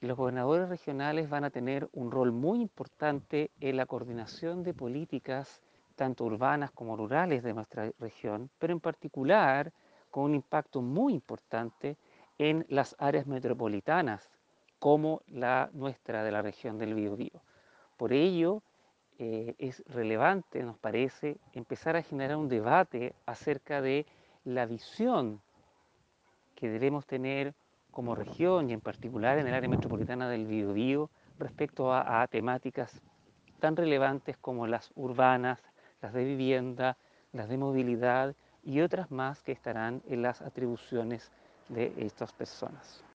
Los gobernadores regionales van a tener un rol muy importante en la coordinación de políticas tanto urbanas como rurales de nuestra región, pero en particular con un impacto muy importante en las áreas metropolitanas como la nuestra de la región del Biobío. Por ello, es relevante, nos parece, empezar a generar un debate acerca de la visión que debemos tener como región y en particular en el área metropolitana del Biobío respecto a temáticas tan relevantes como las urbanas, las de vivienda, las de movilidad y otras más que estarán en las atribuciones de estas personas.